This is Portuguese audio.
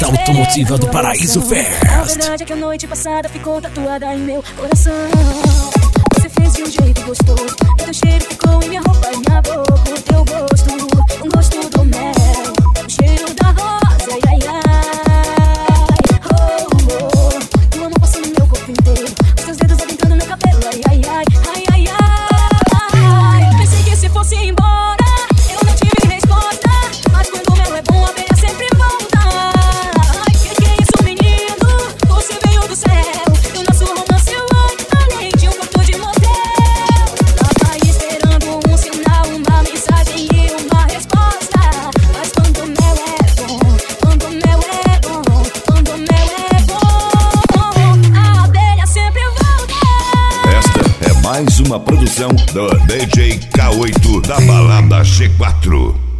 Festa Automotiva do Paraíso Fest. A verdade é que a noite passada ficou tatuada em meu coração. Você fez de um jeito gostoso, e teu cheiro ficou em minha roupa e minha boca. O teu gosto, o gosto do mel, o cheiro da rosa, ai, ai, ai. Oh, oh, tua mão passando no meu corpo inteiro, os teus dedos adentrando meu cabelo, ai, ai, ai, ai, ai, ai. Pensei que se fosse embora eu não tive resposta, mas quando o mel é bom, a abelha sempre volta. Ai, que é isso, menino? Você veio do céu, e o nosso romance vai além de um quarto de motel. Tava esperando um sinal, uma mensagem e uma resposta. Mas quando o mel é bom, quando o mel é bom, quando o mel é bom, a abelha sempre volta. Esta é mais uma produção do DJ K8 da Balada G4.